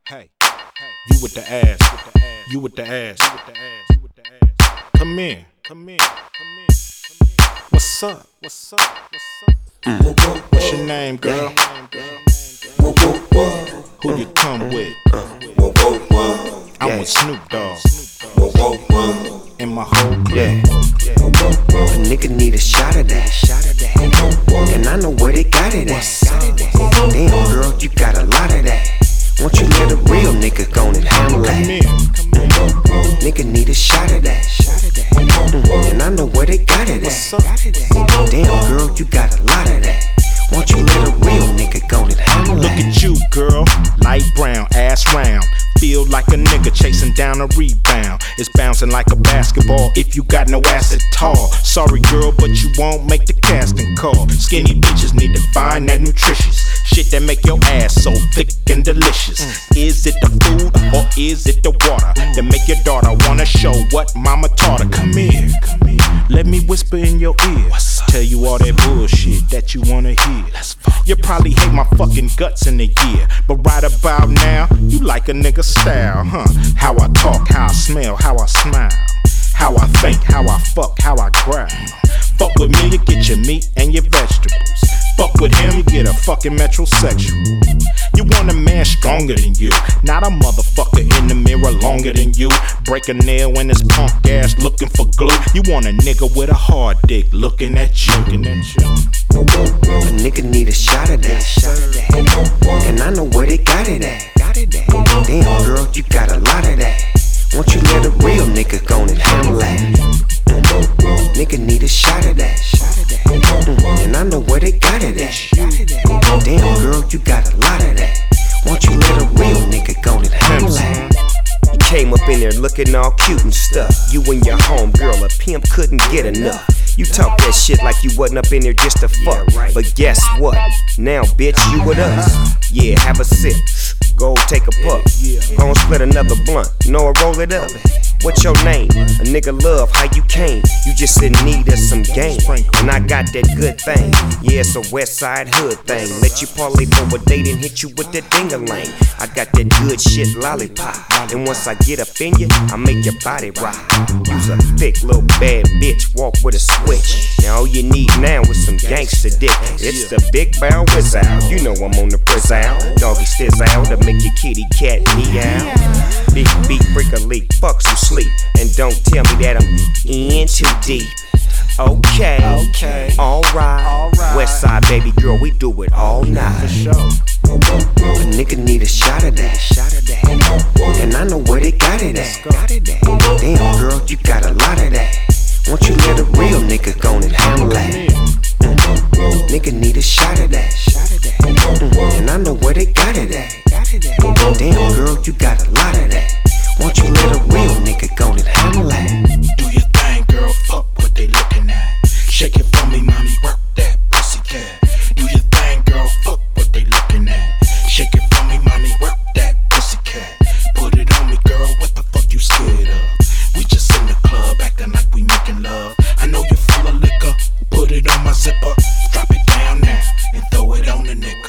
You with the ass. You with the ass. Come in. What's up? What's your name, girl? Who you come with? I'm with Snoop Dogg and my whole clique. A nigga need a shot of that, and I know where they got it at. Damn, girl, you got a lot of that. Won't you let a real nigga go and handle that? Nigga need a shot of that, and I know where they got it at. Damn, girl, you got a lot of that. Won't you let a real nigga go and handle that? Look at you, girl, light brown, ass round. Feel like a nigga chasing down a rebound. It's bouncing like a basketball if you got no ass at all. Sorry, girl, but you won't make the casting call. Skinny bitches need to find that nutritious shit that make your ass so thick and delicious. Is it the food or is it the water that make your daughter wanna show what mama taught her? Come here, let me whisper in your ear. Tell you all that bullshit that you wanna hear. You probably hate my fucking guts in a year, but right about now, you like a nigga style, huh? How I talk, how I smell, how I smile, how I think, how I fuck, how I growl. Fuck with me, you get your meat and your vegetables. Fuck with him, you get a fucking metrosexual. You want a man stronger than you, not a motherfucker in the mirror longer than you. Break a nail in his punk ass looking for glue. You want a nigga with a hard dick looking at you. A nigga need a shot of that, and I know where they got it at. Damn, girl, you got a lot of that. Won't you let a real nigga go and handle that? Nigga need a shot of that, and I know where they got it at. Damn, girl, you got a lot of that. Won't you let a real nigga go and handle that? You came up in there looking all cute and stuff. You and your homegirl, a pimp couldn't get enough. You talk that shit like you wasn't up in there just to fuck. But guess what? Now, bitch, you with us. Yeah, have a sip. Go take a puff. Gon' split another blunt. Know I roll it up. What's your name? A nigga love how you came. You just in need of some game. And I got that good thing. Yeah, it's a west side hood thing. Let you parlay for a date and hit you with that ding-a-ling. I got that good shit lollipop. And once I get up in you, I make your body rock. Use a thick little bad bitch, walk with a switch. Now all you need now is some gangster dick. It's the Big Bow Whizzle. You know I'm on the prison. Doggy stiz out to make your kitty cat meow. Big beat, break a leak, fuck some sleep. And don't tell me that I'm in too deep. Okay, alright. West side baby girl, we do it all night. A nigga need a shot of that, and I know where they got it at. Damn, girl, you got a lot of that. Won't you let a real nigga go and handle that? Nigga need a shot of that, and I know where they got it at. Damn, girl, you got a lot of that. Won't you let a real nigga go and handle that? Do your thing, girl, fuck what they looking at. Shake it for me, mommy, work that pussy cat. Do your thing, girl, fuck what they looking at. Shake it for me, mommy, work that pussy cat. Put it on me, girl, what the fuck you scared of? We just in the club, acting like we making love. I know you full of liquor, put it on my zipper. Drop it down now, and throw it on the nigga.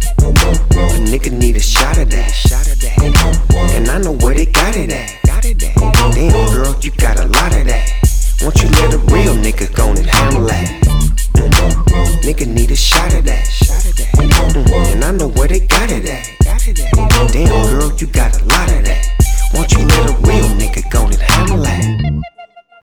A nigga need a shot of that, and I know where they got it at. Damn, girl, you got a lot of that. Won't you let a real nigga go and handle that? Nigga need a shot of that, and I know where they got it at. Damn, girl, you got a lot of that.